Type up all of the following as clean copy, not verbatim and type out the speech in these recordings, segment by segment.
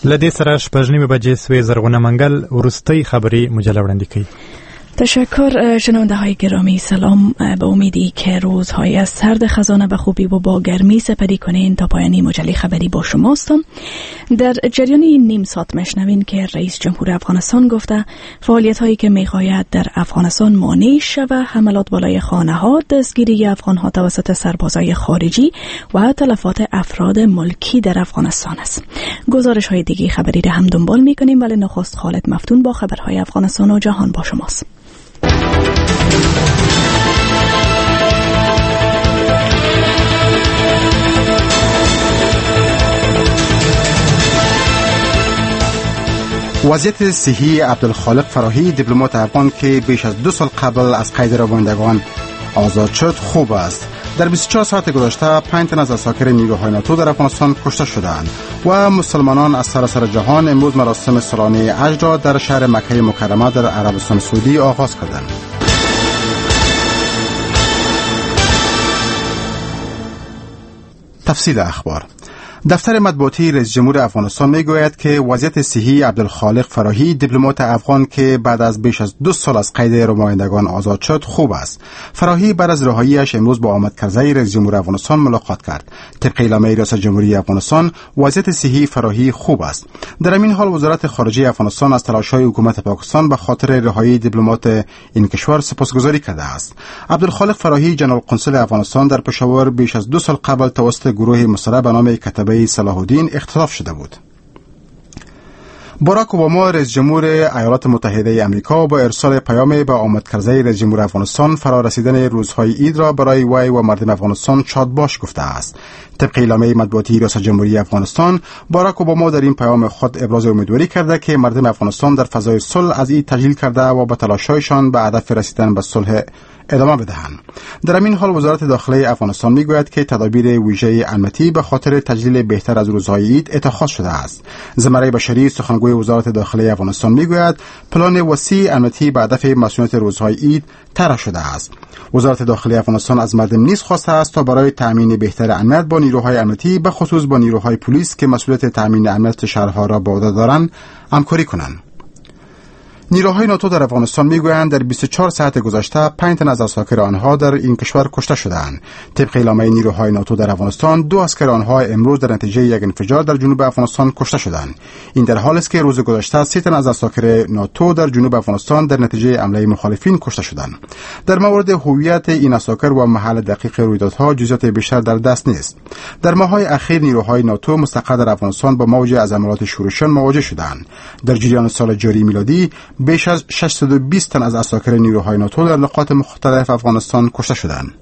لدې سره 8:30 بجې سوی زرغونه منګل ورستۍ خبری مجله وړاندې کوي. تشکر شنونده های گرامی. سلام، به امیدی که روزهای از سرد خزانه به خوبی و با گرمی سپری کنین. تا پایانی مجله خبری با شماستم. در جریان نیم ساعت میشنوین که رئیس جمهور افغانستان گفته فعالیت هایی که میخواهد در افغانستان مانع شود حملات بالای خانه ها، دستگیری افغان ها توسط سربازای خارجی و تلفات افراد ملکی در افغانستان است. گزارش های دیگه خبری را هم دنبال میکنیم، ولی نخست خالد مفتون با خبرهای افغانستان و جهان با شماست. وضعیت صحی عبدالخالق فراهی دیپلمات افغان که بیش از 2 سال قبل از قید رانندگان آزاد شد خوب است. در 24 ساعت گذشته 5 تن از اساکر نیروهای ناتو در افغانستان کشته شدند و مسلمانان از سراسر جهان امروز مراسم سالانه حج را در شهر مکه مکرمه در عربستان سعودی آغاز کردند. تفصیل اخبار. دفتر مطبوعاتی رئیس جمهور افغانستان میگوید که وضعیت صحی عبدالخالق فراهی دیپلمات افغان که بعد از بیش از 2 سال از قید رمایندگان آزاد شد خوب است. فراهی بعد از رهاییش امروز با آمد کرزی رئیس جمهور افغانستان ملاقات کرد. طبق اعلامیه ریاست جمهوری افغانستان وضعیت صحی فراهی خوب است. در این حال وزارت خارجه افغانستان از تلاش‌های حکومت پاکستان به خاطر رهایی دیپلمات این کشور سپاسگزاری کرده است. عبدالخالق فراهی جنرال قنصل افغانستان در پشاور بیش از 2 سال قبل توسط گروه مسلح به نام کتیبه صلاح الدین اختطاف شده بود. باراک اوباما رئیس جمهور ایالات متحده آمریکا با ارسال پیام به آمد کرزی رئیس جمهور افغانستان فرا رسیدن روزهای عید را برای وی و مردم افغانستان شادباش گفته است. طبق اعلامیه مطبوعاتی ریاست جمهوری افغانستان، باراک اوباما در این پیام خود ابراز امیدواری کرده که مردم افغانستان در فضای صلح از عید تجلیل کرده و به تلاش‌هایشان به هدف رسیدن به صلح ادامه بدهند. در این حال وزارت داخلی افغانستان میگوید که تدابیر ویژه امنیتی به خاطر تجلیل بهتر از روزهای عید اتخاذ شده است. زمره بشری سخنگوی وزارت داخلی افغانستان میگوید پلان وسیع امنیتی به هدف مسئولیت روزهای عید طرح شده است. وزارت داخلی افغانستان از مردم نیز خواسته است تا برای تامین بهتر امنیت با نیروهای امنیتی به خصوص با نیروهای پلیس که مسئولیت تامین امنیت شهرها را به عهده دارند همکاری کنند. نیروهای ناتو در افغانستان میگویند در 24 ساعت گذشته 5 تن از اساکر آنها در این کشور کشته شدند. طبق اعلامیه نیروهای ناتو در افغانستان 2 اسکر آنها امروز در نتیجه یک انفجار در جنوب افغانستان کشته شدند. این در حالی است که روز گذشته 3 تن از اساکر ناتو در جنوب افغانستان در نتیجه حمله مخالفین کشته شدند. در مورد هویت این اساکر و محل دقیق رویدادها جزئیات بیشتر در دست نیست. در ماه‌های اخیر نیروهای ناتو مستقر در افغانستان با موج از حملات شورشیان مواجه شدند. در جریان سال جاری میلادی بیش از 620 تن از اساکر نیروهای ناتو در نقاط مختلف افغانستان کشته شدند.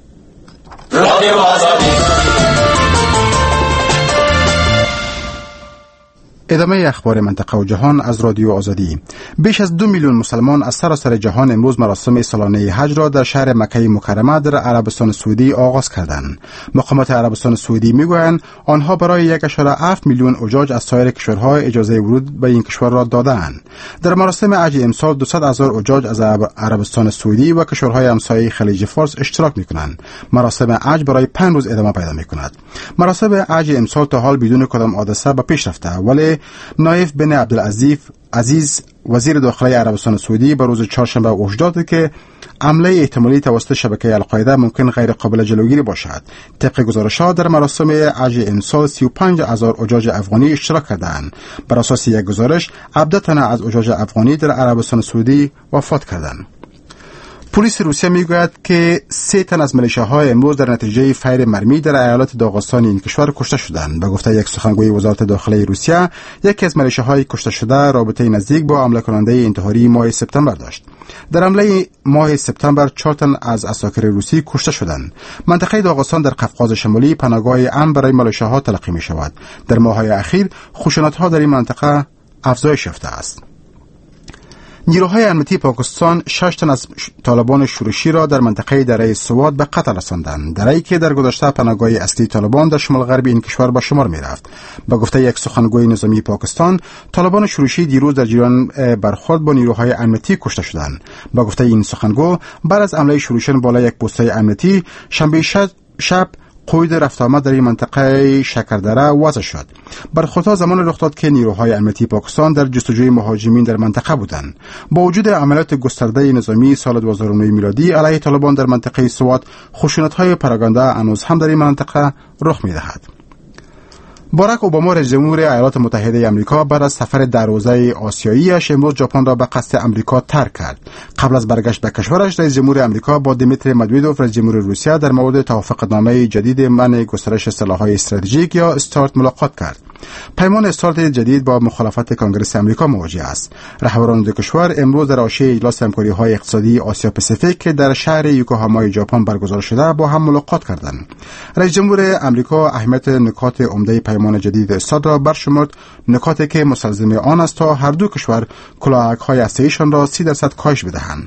ادامه اخبار منطقه و جهان از رادیو آزادی. بیش از 2 میلیون مسلمان از سراسر جهان امروز مراسم سالانه حج را در شهر مکه مکرمه در عربستان سعودی آغاز کردند. مقامات عربستان سعودی میگویند آنها برای 1.7 میلیون حجاج از سایر کشورها اجازه ورود به این کشور را دادند. در مراسم حج امسال 200,000 حجاج از عربستان سعودی و کشورهای همسایه خلیج فارس اشتراک میکنند. مراسم حج برای 5 روز ادامه پیدا میکند. مراسم حج امسال تا حال بدون کدام حادثه به پیش رفته، ولی نایف بن عبدالعزیز وزیر داخلی عربستان سعودی به روز چهارشنبه هشدار داد که حمله احتمالی توسط شبکه القاعده ممکن غیر قابل جلوگیری باشد. طبق گزارش‌ها در مراسم حج امسال 35,000 حجاج افغانی اشتراک کردند. بر اساس یک گزارش 17 تن از حجاج افغانی در عربستان سعودی وفات کردند. پلیس روسیه میگوید که 3 تن از ملیشه‌های امروز در نتیجه فیر مرمی در ایالت داغستان این کشور کشته شدند. به گفته یک سخنگوی وزارت داخلی روسیه، یکی از ملیشه‌های کشته شده رابطه نزدیک با حمله کننده انتحاری ماه سپتامبر داشت. در حمله ماه سپتامبر 4 تن از اساکر روسی کشته شدند. منطقه داغستان در قفقاز شمالی پناهگاه امن برای ملیشه‌ها تلقی می‌شود. در ماه‌های اخیر خشونت‌ها در این منطقه افزایش یافته است. نیروهای امنیتی پاکستان 6 تن از طالبان شورشی را در منطقه دره سوات به قتل رساندند. دره‌ای که در گذشته پناهگاه اصلی طالبان در شمال غربی این کشور به شمار می‌رفت. به گفته یک سخنگوی نظامی پاکستان، طالبان شورشی دیروز در جریان برخورد با نیروهای امنیتی کشته شدند. به گفته این سخنگو، بعد از حمله شورشیان بالای یک پست امنیتی شنبه شب قید رفت آمد در این منطقه شکردره وضع شد. برخوردها زمان رخ داد که نیروهای امنیتی پاکستان در جستجوی مهاجمین در منطقه بودند. با وجود عملیات گسترده نظامی سال 2009 میلادی علیه طالبان در منطقه سوات، خشونت‌های پراگنده هنوز هم در این منطقه رخ می‌دهد. باراک اوباما رئیس جمهور ایالات متحده آمریکا بعد از سفر در حوزه آسیایی‌اش امروز ژاپن را به قصد آمریکا ترک کرد. قبل از برگشت به کشورش، رئیس جمهور آمریکا با دیمیتری مدویدوف رئیس جمهور روسیه در مورد توافقنامه جدید منع گسترش سلاح‌های استراتژیک یا استارت ملاقات کرد. پیمان استارت جدید با مخالفت کنگره آمریکا مواجه است. رهبران دو کشور امروز در حاشیه اجلاس همکاری‌های اقتصادی آسیا پاسیفیک که در شهر یوکوهاما ژاپن برگزار شده با هم ملاقات کردند. رئیس جمهور آمریکا اهمیت نکات عمده پیمان جدید استارت را برشمرد، نکاتی که مستلزم آن است تا هر دو کشور کلاهک‌های هسته‌ایشان را 30% کاهش بدهند.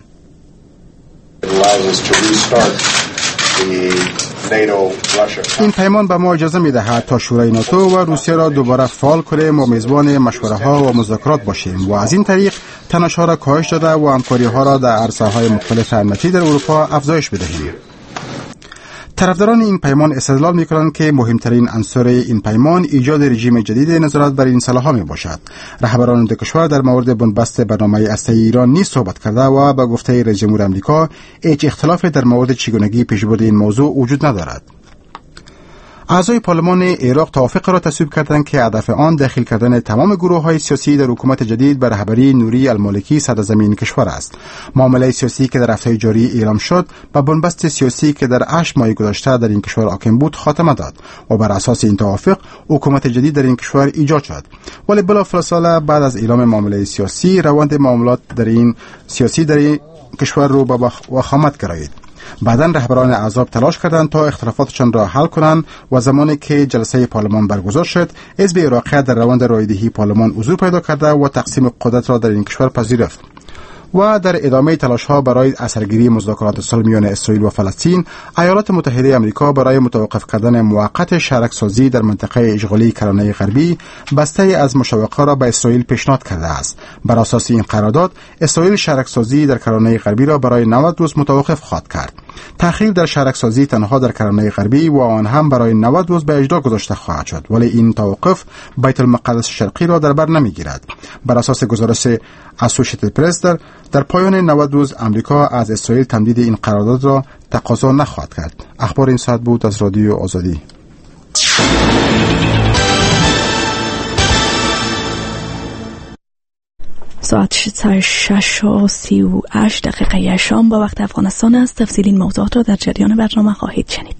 این پیمان به ما اجازه می‌دهد تا شورای ناتو و روسیه را دوباره فعال کنیم و میزبان مشوره‌ها و مذاکرات باشیم و از این طریق تنش‌ها را کاهش داده و همکاری‌ها را در عرصه‌های مختلف امنیتی در اروپا افزایش بدهیم. طرفداران این پیمان استدلال می‌کنند که مهمترین عنصر این پیمان ایجاد رژیم جدید نظارت بر این سلاح‌ها میباشد. رهبران دو کشور در مورد بنبست برنامه هسته‌ای ایران نیز صحبت کرده و به گفته رئیس جمهور آمریکا هیچ اختلافی در مورد چگونگی پیشبرد این موضوع وجود ندارد. اعضای پارلمان عراق توافق را تصویب کردند که هدف آن داخل کردن تمام گروه‌های سیاسی در حکومت جدید به رهبری نوری المالکی صدرزمین کشور است. معامله سیاسی که در هفته جاری اعلام شد به بنبست سیاسی که در 8 ماه گذشته در این کشور حاکم بود خاتمه داد و بر اساس این توافق حکومت جدید در این کشور ایجاد شد. ولی بلافاصله بعد از اعلام معامله سیاسی روند معاملات در این کشور رو به وخامت گرایید. بعداً رهبران احزاب تلاش کردند تا اختلافاتشان را حل کنند و زمانی که جلسه پارلمان برگزار شد، حزب عراقی در روند رایدهی پارلمان حضور پیدا کرده و تقسیم قدرت را در این کشور پذیرفت. و در ادامه تلاش‌ها برای اثرگیری مذاکرات صلح میان اسرائیل و فلسطین، ایالات متحده آمریکا برای متوقف کردن موقت شرکسازی در منطقه اشغالی کرانه غربی بسته از مشوق‌ها را به اسرائیل پیشنهاد کرده است. بر اساس این قرارداد، اسرائیل شرکسازی در کرانه غربی را برای 90 روز متوقف خواهد کرد. تأخیر در شرکسازی تنها در کرانه غربی و آن هم برای 90 روز به اجرا گذاشته خواهد شد، ولی این توقف بیت المقدس شرقی را در بر نمیگیرد. بر اساس گزارش اسوسییتد پرس در پایان 90 روز آمریکا از اسرائیل تمدید این قرارداد را تقاضا نخواهد کرد. اخبار این ساعت بود از رادیو آزادی. ساعت 6:38 شام با وقت افغانستان است. تفصیل این موضوعات را در جریان برنامه خواهید شنید.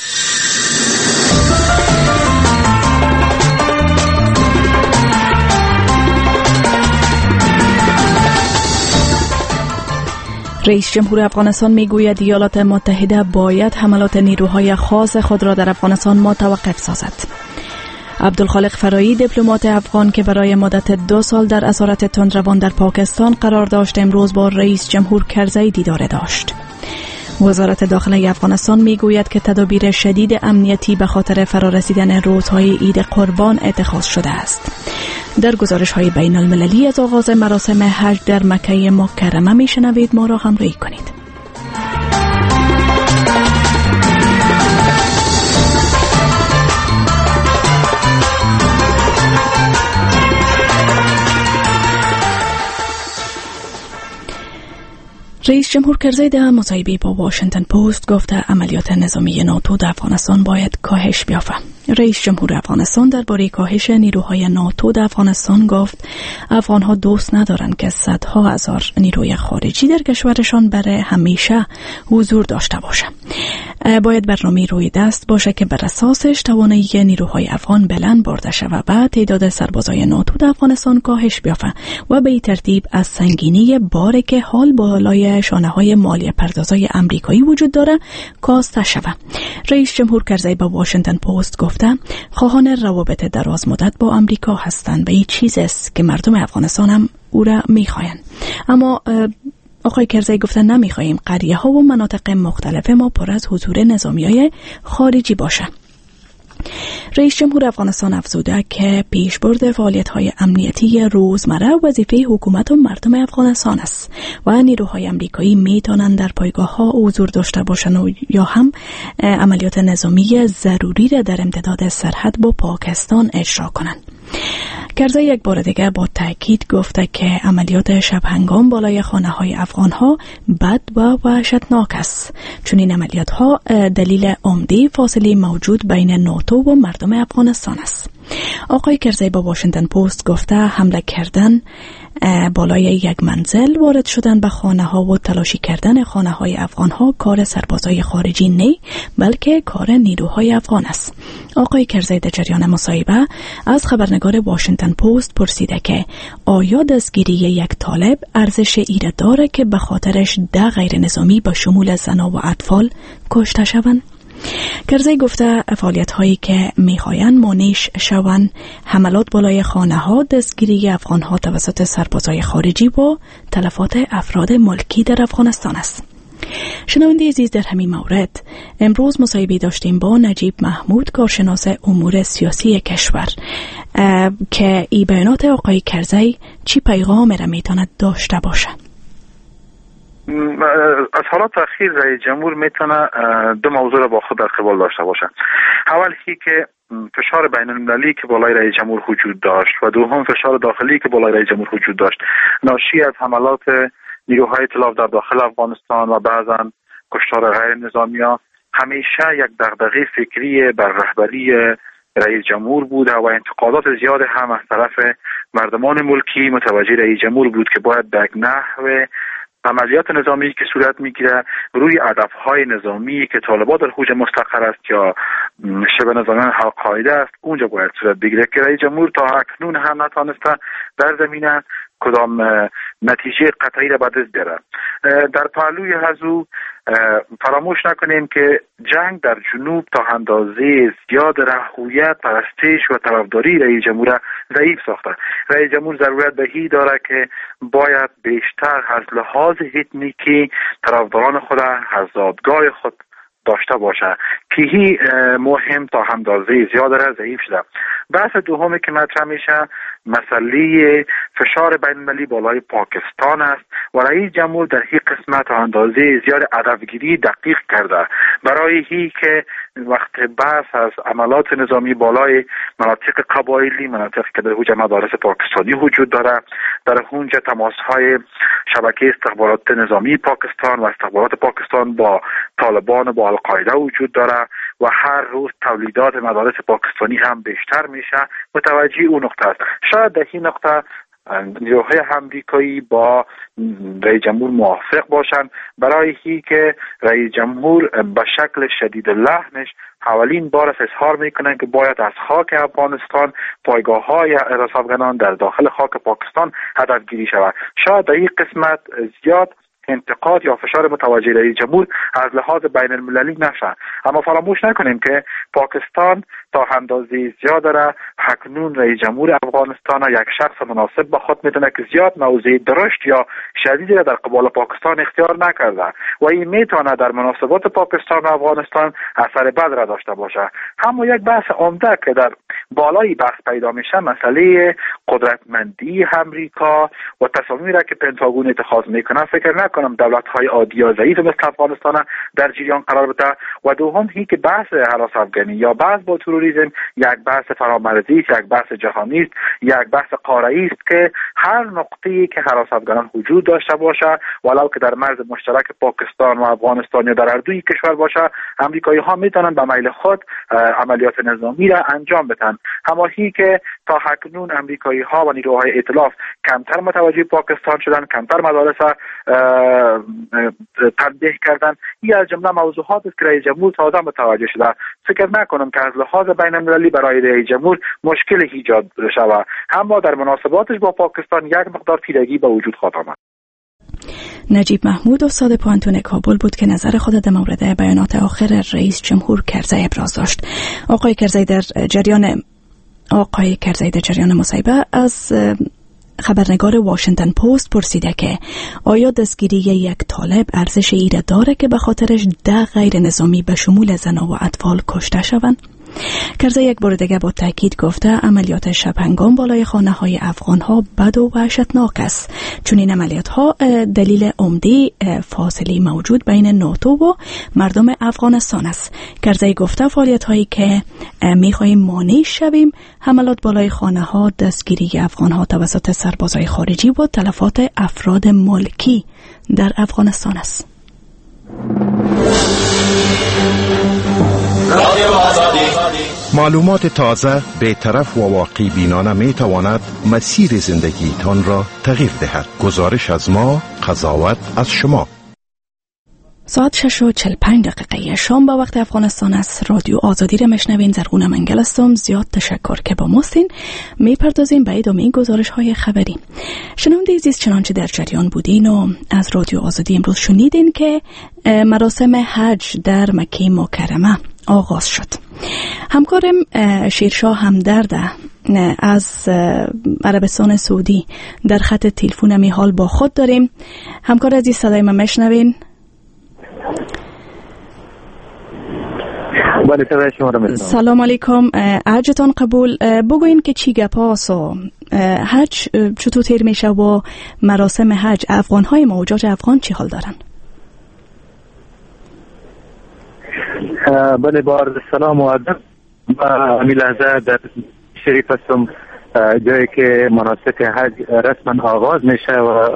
رئیس جمهور افغانستان میگوید ایالات متحده باید حملات نیروهای خاص خود را در افغانستان متوقف سازد. عبدالخالق فرایی دیپلمات افغان که برای مدت 2 سال در اسارت تندروان در پاکستان قرار داشت امروز با رئیس جمهور کرزی دیدار داشت. وزارت داخله افغانستان میگوید که تدابیر شدید امنیتی به خاطر فرارسیدن روزهای عید قربان اتخاذ شده است. در گزارش‌های بین المللی از آغاز مراسم حج در مکه مکرمه میشنوید. ما را همراهی کنید. رئیس جمهور کرزی در مصاحبه با واشنگتن پست گفته عملیات نظامی ناتو در افغانستان باید کاهش بیافته. رئیس جمهور افغانستان درباره کاهش نیروهای ناتو در افغانستان گفت افغانها دوست ندارند که صدها هزار نیروی خارجی در کشورشان برای همیشه حضور داشته باشند. باید برنامه روی دست باشه که بر اساسش توانایی نیروهای افغان بلند برده شود و تعداد سربازای ناتو در افغانستان کاهش بیافته و به این ترتیب از سنگینی باری که حال بالای شانه‌های مالی پردازای امریکایی وجود داره کاسته شود. رئیس جمهور کرزی با واشنگتن پست گفته خواهان روابط دراز مدت با امریکا هستند و این چیزی است که مردم افغانستان هم او را می‌خواهند. اما آقای کرزی گفتن نمی‌خواهیم قریه‌ها و مناطق مختلف ما پر از حضور نظامیای خارجی باشه. رئیس جمهور افغانستان افزوده که پیشبرد فعالیت‌های امنیتی روزمره وظیفه حکومت و مردم افغانستان است و نیروهای آمریکایی میتونن در پایگاه‌ها حضور داشته باشند یا هم عملیات نظامی ضروری را در امتداد سرحد با پاکستان اجرا کنند. کرزی یک بار دیگه با تاکید گفته که عملیات شب هنگام بالای خانه‌های افغان‌ها بد و وحشتناک است، چون این عملیات‌ها دلیل عمده فاصله موجود بین ناتو و مردم افغانستان است. آقای کرزی با واشنگتن پست گفته حمله کردن بالای یک منزل، وارد شدن به خانه‌ها و تلاشی کردن خانه‌های افغان‌ها کار سربازای خارجی نه، بلکه کار نیروهای افغان است. آقای کرزی در جریان مصاحبه از خبرنگار واشنگتن پست پرسیده که آیا دستگیری یک طالب ارزش ایره داره که به خاطرش 10 غیر نظامی به شمول زنان و اطفال کشته شوند؟ کرزی گفته فعالیت هایی که میخواین مانعش شوند حملات بالای خانه ها، دستگیری افغان ها توسط سربازای خارجی و تلفات افراد ملکی در افغانستان است. شنونده عزیز، در همین مورد امروز مصاحبه داشتیم با نجیب محمود، کارشناس امور سیاسی کشور، که این بیانات آقای کرزی چی پیغام را میتواند داشته باشه؟ از حالات اخیر رئیس جمهور میتونه 2 موضوع را با خود در قبال داشته باشه. اول که فشار بین المللی که بالای رئیس جمهور وجود داشت و دوم فشار داخلی که بالای رئیس جمهور وجود داشت، ناشی از حملات نیروهای ائتلاف در داخل افغانستان و بعضا کشتار غیر نظامی‌ها همیشه یک دغدغه فکری بر رهبری رئیس جمهور بود و انتقادات زیاد هم از طرف مردمان ملکی متوجه رئیس جمهور بود که باید به یک نحو عملیات نظامی که صورت میگیره روی هدفهای نظامی که طالبان در حوزه مستقر است یا شبه نظامیان القاعده است اونجا باید صورت بگیره، که رئیس جمهور تا اکنون هم نتوانسته در زمینه کدام نتیجه قطعی را به دست بیاره. در پهلوی از او فراموش نکنیم که جنگ در جنوب تا اندازه زیاد هویت، پرستش و طرفداری رئیس جمهور ضعیف ساخته. رئیس جمهور ضرورت به این داره که باید بیشتر از لحاظ اتنیکی طرفداران خود از زادگاه خود داشته باشه که هی مهم تا اندازه زیاد را ضعیف شده. بحث دومی که مطرح میشه مسئله فشار بین المللی بالای پاکستان است و رئیس جمهور در این قسمت تا اندازه زیاد هدفگیری دقیق کرده برای هی که وقت بحث از عملات نظامی بالای مناطق قبایلی، مناطق که در حوزه مدارس پاکستانی وجود داره، در اونجا تماس‌های شبکه استخبارات نظامی پاکستان و استخبارات پاکستان با طالبان و با القاعده وجود داره و هر روز تولیدات مدارس پاکستانی هم بیشتر میشه، متوجه اون نقطه است. شاید در این نقطه نیروهای آمریکایی با رئیس جمهور موافق باشند برای هی که رئیس جمهور به شکل شدید لحنش اولین بار اظهار میکنن که باید از خاک افغانستان پایگاه‌های افغانان در داخل خاک پاکستان هدف گیری شود. شاید در این قسمت زیاد انتقاد یا فشار متوجه رئیس جمهور از لحاظ بین المللی نشه، اما فراموش نکنیم که پاکستان تا اندازه زیاد را اکنون رئیس جمهور افغانستان یک شخص مناسب به خود میدونه که زیاد موضع درشت یا شدیدی را در قبال پاکستان اختیار نکرده و این میتونه در مناسبات پاکستان و افغانستان اثر بد را داشته باشه. اما یک بحث عمده که در بالای بحث پیدا میشه مسئله قدرتمندی امریکا و تصامیمی را که پنتاگون اتخاذ میکنه. فکر نکنم دولت‌های عادی یا ضعیف مثل افغانستان در جریان قرار بده و دوم هی که بحث هراس افغانی یا بحث با تروریسم یک بحث فرامرزی است، یک بحث جهانی است، یک بحث قاره‌ای است که هر نقطه‌ای که هراس افغانان وجود داشته باشه ولو که در مرز مشترک پاکستان و افغانستان یا در هر دوی کشور باشه، آمریکایی‌ها میتونن به میل خود عملیات نظامی را انجام بدن. اما هی که تا اکنون آمریکایی‌ها و نیروهای ائتلاف کمتر متوجه پاکستان شدن، کمتر مدارس تنبیه کردن، این از جمله موضوعات است که رئیس جمهور تازه متوجه شده. فکر نکنم که از لحاظ بین المللی برای رئیس جمهور مشکل ایجاد شود، اما در مناسباتش با پاکستان یک مقدار تیرگی به وجود خواهد آمد. نجیب محمود استاد پوهنتون کابل بود که نظر خود در مورد بیانات آخر رئیس جمهور کرزی ابراز داشت. آقای کرزی در جریان مصاحبه از خبرنگار واشنگتن پست پرسیده که آیا دستگیری یک طالب ارزش ایره داره که به خاطرش 10 غیر نظامی به شمول زنان و اطفال کشته شوند؟ کرزی یک بار دیگه با تاکید گفته عملیات شب هنگام بالای خانه های افغان ها بد و وحشتناک است، چون این عملیات ها دلیل عمده فاصله موجود بین ناتو و مردم افغانستان است. کرزی گفته فعالیت هایی که میخواهیم مانع شویم حملات بالای خانه ها، دستگیری افغان ها توسط سربازای خارجی و تلفات افراد ملکی در افغانستان است. معلومات تازه، بی‌طرف و واقع بینانه می تواند مسیر زندگی تان را تغییر دهد. گزارش از ما، قضاوت از شما. ساعت 6:45 شام به وقت افغانستان است. رادیو آزادی را میشنوین. زرغونه منگل هستم. زیاد تشکر که با ماستین. میپردازیم به ادامه گزارش های خبری. شنونده عزیز، چنانچه در جریان بودین و از رادیو آزادی امروز شنیدین که مراسم حج در مکه مکرمه آغاز شد. همکارم شیرشاه همدرد از عربستان سعودی در خط تلفن می حال با خود داریم. همکار عزیز، صدای من میشنوین؟ سلام علیکم، حجتان قبول. بگوین که چی گپاس و حج چطور تیر میشه و مراسم حج افغان های موجود افغان چی حال دارن؟ بله، بار سلام و ادب. امی لحظه در شریف هستم، جایی که مناسک حج رسما آغاز میشه و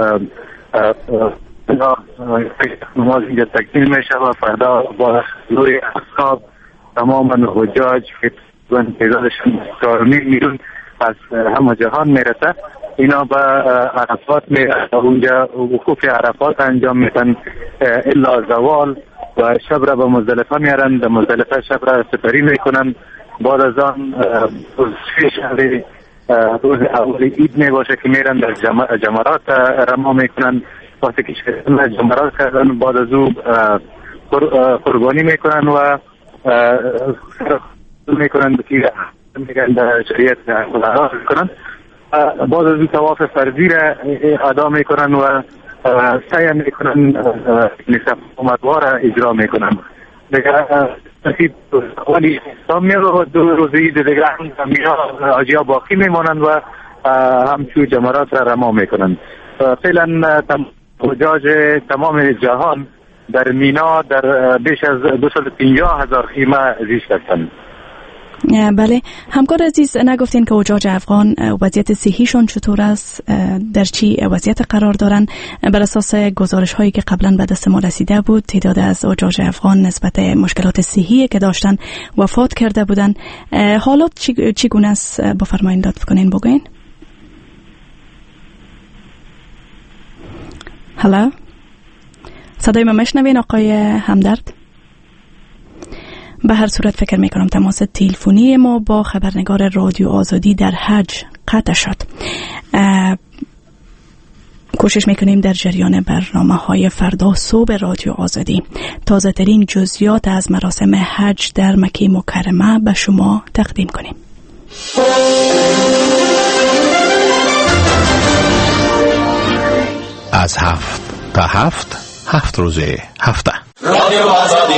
نماز اینجا تکمیل میشه و فردا با حضور اصحاب تمام حجاج که تعدادشون 4 میلیون از همه جهان میرسه، اینا به عرفات میرسه. اونجا وقوف عرفات انجام میتن الا زوال و شب را به مزدلفه میارن. در مزدلفه شب را سپری میکنن. بعد از آن روز اول عید میباشه که میرن در جمرات رما میکنن. وقتی که جمرات کردن بعد از او قربانی میکنن و میکنن بکیر میگن در شریعت خدا میکنن. بعد از او طواف فرضی را ادا میکنن و سعی میکنن نصف امیدوار اجرا میکنن. دیگه ترتیب ولی اسلام میاد و 2 روز عید دیگه حاجی‌ها باقی میمانند و همچون جمرات را رما میکنن. فعلا حجاج تمام جهان در مینا در بیش از 250,000 خیمه زیست هستند. بله، همکار عزیز، نگفتین که حجاج افغان وضعیت صحیشون چطور است؟ در چی وضعیت قرار دارن؟ بر اساس گزارش هایی که قبلا به دست ما رسیده بود، تعداد از حجاج افغان نسبت مشکلات صحی که داشتن وفات کرده بودن. حالات چگونه است؟ بفرمایید لطف کنین بگوین. هلا، صدای من میشنوین آقای همدرد؟ به هر صورت فکر میکنم تماس تلفنی ما با خبرنگار رادیو آزادی در حج قطع شد. کوشش میکنیم در جریان برنامه های فردا صبح رادیو آزادی تازه ترین جزئیات از مراسم حج در مکه مکرمه به شما تقدیم کنیم. از 7 تا 7 روز هفته رادیو آزادی.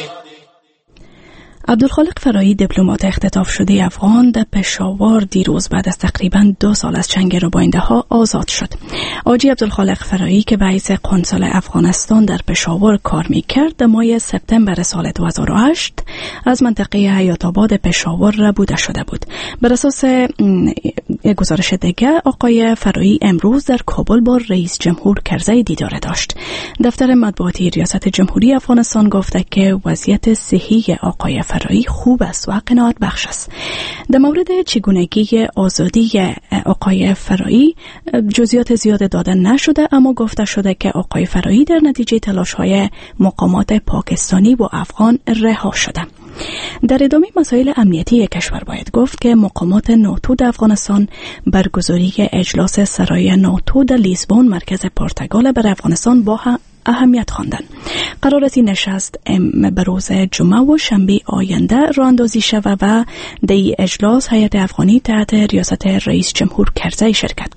عبدالخالق فرایی، دیپلمات اختطاف شده افغان، در پشاور دیروز بعد از تقریباً 2 سال از چنگ رباینده ها آزاد شد. آجی عبدالخالق فرایی که به حیث قنصل افغانستان در پشاور کار میکرد، در ماه سپتامبر سال 2008 از منطقه حیات آباد پشاور ربوده شده بود. بر اساس یک گزارش دیگه، آقای فرایی امروز در کابل با رئیس جمهور کرزی دیدار داشت. دفتر مطبوعاتی ریاست جمهوری افغانستان گفته که وضعیت صحی آقای فرایی خوب است و قناعت بخش است. در مورد چگونگی آزادی آقای فرایی جزئیات زیاد داده نشده، اما گفته شده که آقای فرایی در نتیجه تلاش‌های مقامات پاکستانی و افغان رها شده. در ادامه مسائل امنیتی کشور باید گفت که مقامات ناتو در افغانستان برگزاری اجلاس سرای ناتو در لیسبون مرکز پرتغال بر افغانستان با اهمیت خواندند. قرار است این نشست به روز جمعه و شنبه آینده راه اندازی شود و در اجلاس هیئت افغانی تحت ریاست رئیس جمهور کرزی شرکت کنند.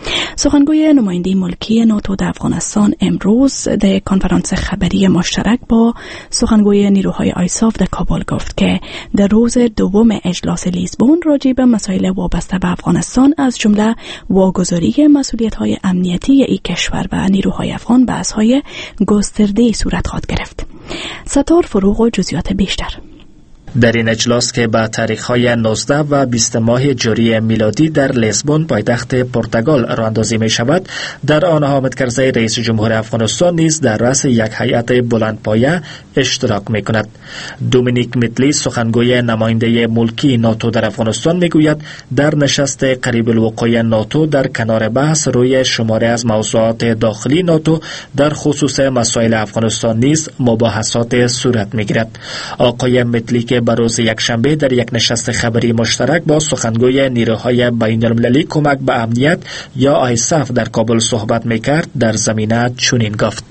سخنگوی نماینده ملکی ناتو در افغانستان امروز در کنفرانس خبری مشترک با سخنگوی نیروهای آیساف در کابل گفت که در روز دوم اجلاس لیزبون راجع به مسائل وابسته به افغانستان از جمله واگذاری مسئولیت‌های امنیتی این کشور و نیروهای افغان بحث‌های گسترده صورت خواهد گرفت. ستار فروغ و جزئیات بیشتر. در این اجلاس که به تاریخ‌های 19 و 20 ماه جاری میلادی در لیزبون پایتخت پرتغال راه اندازی می شود، در آن حامد کرزی رئیس جمهور افغانستان نیز در رأس یک هیئت بلندپایه اشتراک می کند. دومینیک میتلی سخنگوی نماینده ملکی ناتو در افغانستان می گوید در نشست قریب الوقوع ناتو در کنار بحث روی شماره از موضوعات داخلی ناتو در خصوص مسائل افغانستان نیز مباحثات صورت می گیرد. آقای میتلی که به روز یکشنبه در یک نشست خبری مشترک با سخنگوی نیروهای بین‌المللی کمک به امنیت یا آیساف در کابل صحبت میکرد در زمینه چنین گفت: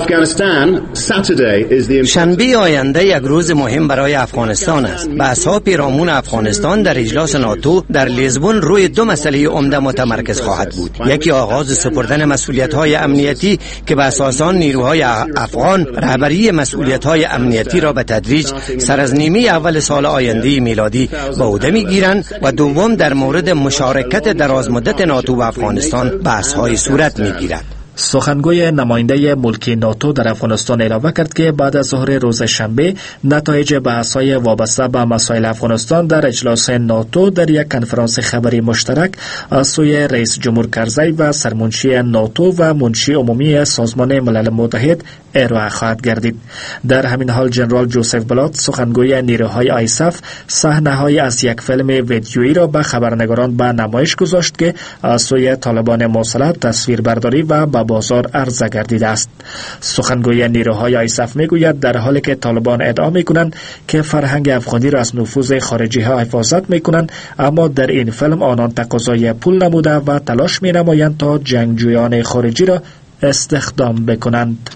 شنبه آینده یک روز مهم برای افغانستان است. بحث‌ها پیرامون افغانستان در اجلاس ناتو در لیزبون روی دو مسئله عمده متمرکز خواهد بود. یکی آغاز سپردن مسئولیت‌های امنیتی که به اساس آن نیروهای افغان رهبری مسئولیت‌های امنیتی را به تدریج سر از نیمه اول سال آینده میلادی به عهده میگیرند و دوم در مورد مشارکت درازمدت ناتو و افغانستان بحث‌های صورت میگیرد. سخنگوی نماینده ملکی ناتو در افغانستان علاوه کرد که بعد از ظهر روز شنبه نتایج بحث‌های وابسته به مسائل افغانستان در اجلاس ناتو در یک کنفرانس خبری مشترک از سوی رئیس جمهور کرزی و سرمنشی ناتو و منشی عمومی سازمان ملل متحد ارائه خواهد گردید. در همین حال جنرال جوزف بلات سخنگوی نیروهای آیساف صحنه‌های از یک فیلم ویدیویی را به خبرنگاران به نمایش گذاشت که از سوی طالبان مسلح تصویربرداری و به بازار عرضه گردیده است. سخنگوی نیروهای آیساف میگوید در حالی که طالبان ادعا میکنند که فرهنگ افغانی را از نفوذ خارجی ها حفاظت میکنند، اما در این فیلم آنان تقاضای پول نموده و تلاش مینمایند تا جنگجویان خارجی را استخدام بکنند.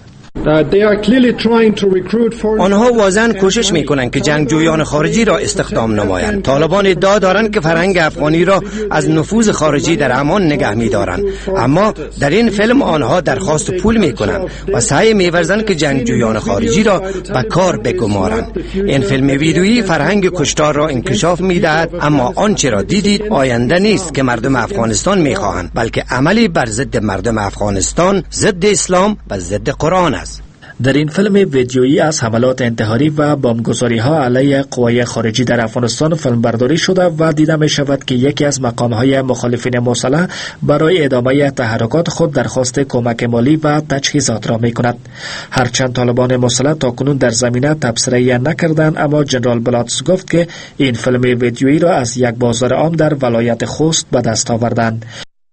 آنها واضحاً کوشش میکنند که جنگجویان خارجی را استخدام نمایند. طالبان ادعا دارند که فرهنگ افغانی را از نفوذ خارجی در امان نگه می‌دارند، اما در این فیلم آنها درخواست پول میکنند و سعی می‌ورزند که جنگجویان خارجی را به کار بگمارند. این فیلم ویدیویی فرهنگ کشتار را انکشاف می‌دهد، اما آنچه را دیدید آینده نیست که مردم افغانستان می‌خواهند، بلکه عملی بر ضد مردم افغانستان، ضد اسلام و ضد قرآن است. در این فیلم ویدیویی از حملات انتحاری و بمبگذاری ها علیه قوای خارجی در افغانستان فیلم برداری شده و دیده می شود که یکی از مقام های مخالفین مسلح برای ادامه تحرکات خود درخواست کمک مالی و تجهیزات را می کند. هرچند طالبان مسلح تاکنون در زمینه تبصره نکردند، اما جنرال بلاتس گفت که این فیلم ویدیویی را از یک بازار عام در ولایت خوست به دست آوردند.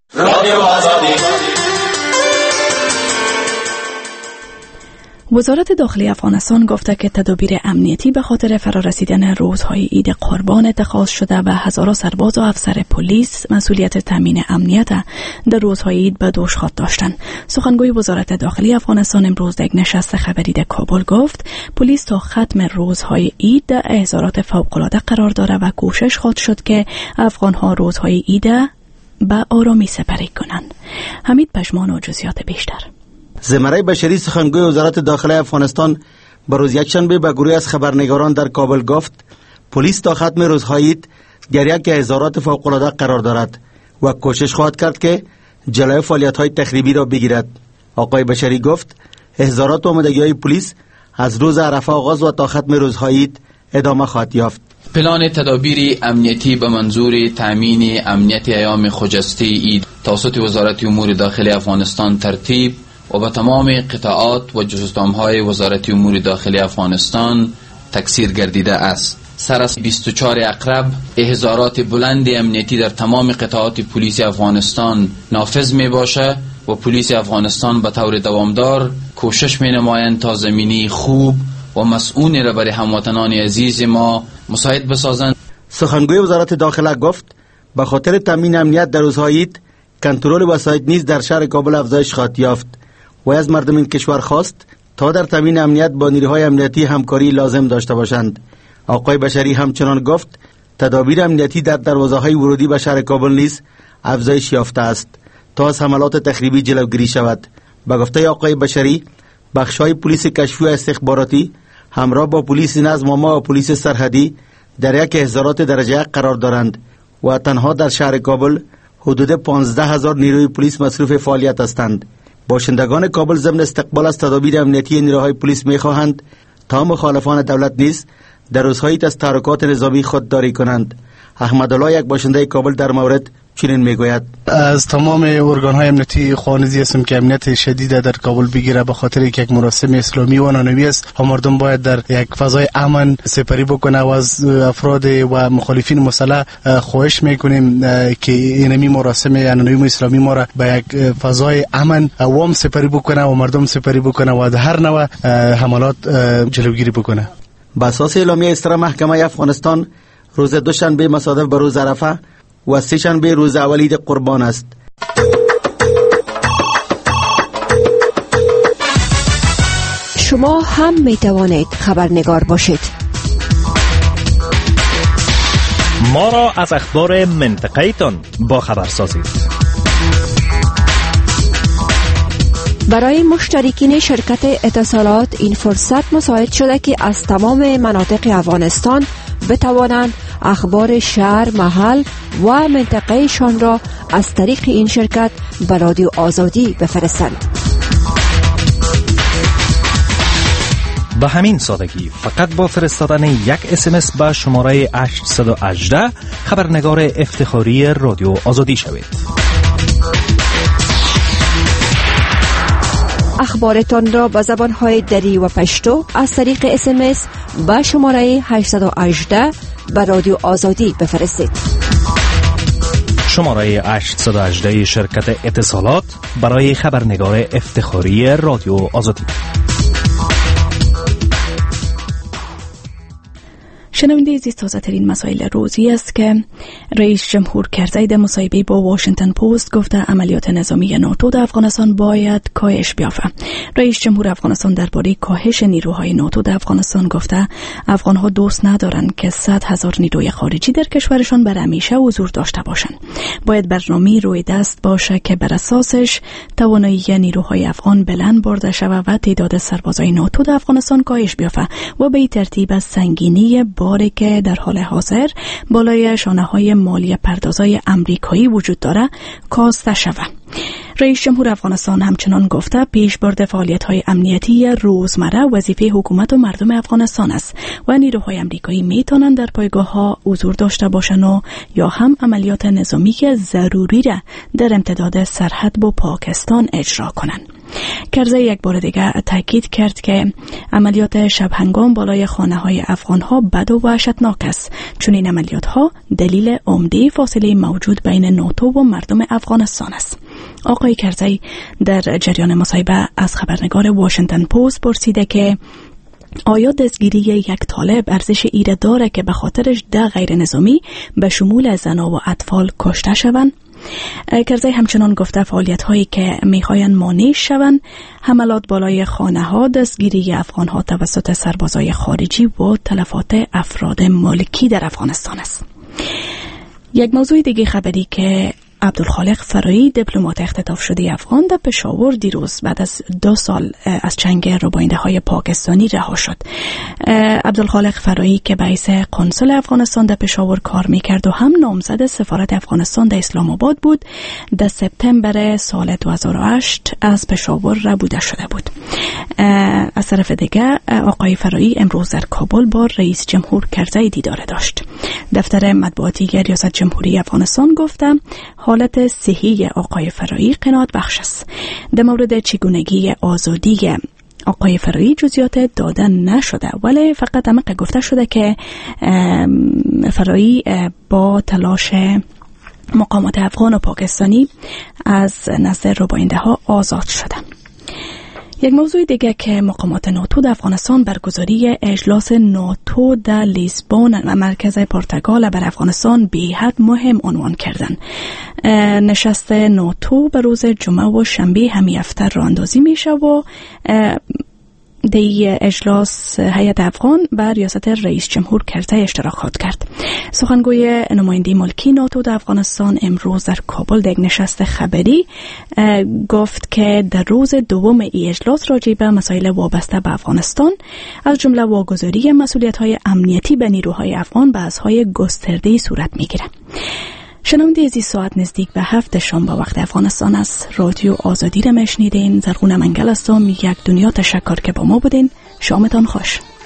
وزارت داخلی افغانستان گفته که تدابیر امنیتی به خاطر فرارسیدن روزهای عید قربان اتخاذ شده و هزاران سرباز و افسر پلیس مسئولیت تامین امنیت در روزهای عید به دوش خود داشتند. سخنگوی وزارت داخلی افغانستان امروز در یک نشست خبری در کابل گفت پلیس تا ختم روزهای عید در احضارات فوق‌العاده قرار داره و کوشش خواهد شد که افغان‌ها روزهای عید به آرامی سپری کنند. حمید پشمان و جزئیات بیشتر. زمره بشری سخنگوی وزارت داخلی افغانستان به روز یکشنبه به گروهی از خبرنگاران در کابل گفت پلیس تا ختم روزهای عید در یک احضارات فوق‌العاده قرار دارد و کوشش خواهد کرد که جلوی فعالیت‌های تخریبی را بگیرد. آقای بشری گفت احضارات و آمادگی‌های پلیس از روز عرفه آغاز و تا ختم روزهای عید ادامه خواهد یافت. پلان تدابیر امنیتی به منظور تامین امنیت ایام خجسته عید توسط وزارت امور داخلی افغانستان ترتیب و به تمام قطاعات و جزءدام‌های وزارت امور داخلی افغانستان تکثیر گردیده است. سر از 24 اقرب احضارات بلند امنیتی در تمام قطاعات پلیس افغانستان نافذ می باشه و پلیس افغانستان به طور دوامدار کوشش می نمایند تا زمینی خوب و مسئول را برای هموطنان عزیز ما مساعد بسازند. سخنگوی وزارت داخله گفت به خاطر تامین امنیت در روزهای عید کنترل وسایط نیز در شهر کابل افزایش خواهد یافت و از مردم این کشور خواست تا در تامین امنیت با نیروهای امنیتی همکاری لازم داشته باشند. آقای بشری همچنان گفت تدابیر امنیتی در دروازه‌های ورودی به شهر کابل نیز افزایش یافته است تا از حملات تخریبی جلوگیری شود. به گفته آقای بشری، بخش‌های پلیس کشفی و استخباراتی همراه با پلیس نظم عامه و پلیس سرحدی در یک احضارات درجه 1 قرار دارند و تنها در شهر کابل حدود 15,000 نیروی پلیس مصروف فعالیت هستند. باشندگان کابل ضمن استقبال از تدابیر امنیتی نیروهای پلیس می‌خواهند تا مخالفان دولت نیز در روزهایی از تحرکات نظامی خودداری کنند. احمدالله، یک باشنده کابل، در مورد چنین میگوید: از تمام ارگان‌های امنیتی خوانیزی هستم که امنیت شدید در کابل بگیره، به خاطر که یک مراسم اسلامی و نانوی است و مردم باید در یک فضای امن سپری بکنه و از افراد و مخالفین مسلح خواهش میکنیم که اینمی مراسم نانوی اسلامی ما را به یک فضای امن عوام سپری بکنه و مردم سپری بکنه و در هر نوع حملات جلوگیری بکنه. به اساس اعلامیه اصدار محکمه افغانستان، روز دوشنبه مصادف به روز عرفه و سه شنبه روز اول عید قربان است. شما هم می توانید خبرنگار باشید. ما را از اخبار منطقه تان با خبر سازید. برای مشترکین شرکت اتصالات این فرصت مساعد شده که از تمام مناطق افغانستان بتوانند اخبار شهر، محل و منطقه شان را از طریق این شرکت به رادیو آزادی بفرستند. به همین سادگی فقط با فرستادن یک اسمس به شماره 818 خبرنگار افتخاری رادیو آزادی شوید. اخبارتان را به زبانهای دری و پشتو از طریق اسمس به شماره 818 به رادیو آزادی بفرستید. شماره 818 شرکت اتصالات برای خبرنگار افتخاری رادیو آزادی. شنونده عزیز، تازه ترین مسائل روزی است که رئیس جمهور کرزی در مصاحبه با واشنگتن پست گفته عملیات نظامی ناتو در افغانستان باید کاهش بیافته. رئیس جمهور افغانستان درباره کاهش نیروهای ناتو در افغانستان گفته افغانها دوست ندارند که 100,000 نیروی خارجی در کشورشان بر همیشه حضور داشته باشند. باید برنامه‌ای روی دست باشه که بر اساسش توانایی نیروهای افغان بلند برده شود و تعداد سربازای ناتو در افغانستان کاهش بیافته و به این ترتیب سنگینی باری که در حال حاضر بالای شانه‌های مالی پردازای امریکایی وجود داره کاسته شود. رئیس جمهور افغانستان همچنان گفته پیشبرد فعالیت‌های امنیتی روزمره وظیفه حکومت و مردم افغانستان است و نیروهای امریکایی میتونن در پایگاه‌ها حضور داشته باشند و یا هم عملیات نظامی که ضروری را در امتداد سرحد با پاکستان اجرا کنند. کرزی یک بار دیگر تاکید کرد که عملیات شبهنگام بالای خانه‌های افغان‌ها بد و وحشتناک است، چون این عملیات‌ها دلیل عمده فاصله موجود بین ناتو و مردم افغانستان است. آقای کرزی در جریان مصاحبه از خبرنگار واشنگتن پست پرسیده که آیا دستگیری یک طالب ارزش ایره داره که به خاطرش 10 غیر نظامی به شمول زنان و اطفال کشته شوند؟ کرزی همچنان گفته فعالیت هایی که میخواین مانع شوند حملات بالای خانه ها، دستگیری افغان ها توسط سربازای خارجی و تلفات افراد مالکی در افغانستان است. یک موضوع دیگه خبری که عبدالخالق فرایی، دیپلمات اختطاف شده افغان در پشاور، دیروز بعد از 2 سال از چنگ رباینده های پاکستانی رها شد. عبدالخالق فرایی که به حیث قنصل افغانستان در پشاور کار میکرد و هم نامزد سفارت افغانستان در اسلام آباد بود، در سپتامبر سال 2008 از پشاور ربوده شده بود. از طرف دیگر آقای فرایی امروز در کابل با رئیس جمهور کرزی دیدار داشت. دفتر مطبوعاتی ریاست جمهوری افغانستان گفته حالت صحی آقای فرایی قناعت بخش است. در مورد چگونگی آزادی آقای فرایی جزئیات داده نشده، ولی فقط عمق گفته شده که فرایی با تلاش مقامات افغان و پاکستانی از نظر رباینده ها آزاد شده. یک موضوع دیگه که مقامات ناتو در افغانستان برگزاری اجلاس ناتو در لیسبون و مرکز پرتغال بر افغانستان به حد مهم عنوان کردن. نشست ناتو به روز جمعه و شنبه همین هفته راه اندازی میشه و در اجلاس هیئت افغان بر ریاست رئیس جمهور کرزی اشتراک خواهد کرد. سخنگوی نماینده ملکی ناتو در افغانستان امروز در کابل در نشست خبری گفت که در روز دوم ای اجلاس راجع به مسائل وابسته به افغانستان از جمله واگذاری مسئولیت‌های امنیتی به نیروهای افغان بحث‌های گسترده‌ای صورت می‌گیرد. شنونده از این ساعت نزدیک به 7 شنبه وقت افغانستان است. رادیو آزادی را میشنیدین. زرغونه منگل هستم. یک دنیا تشکر که با ما بودین. شامتان خوش.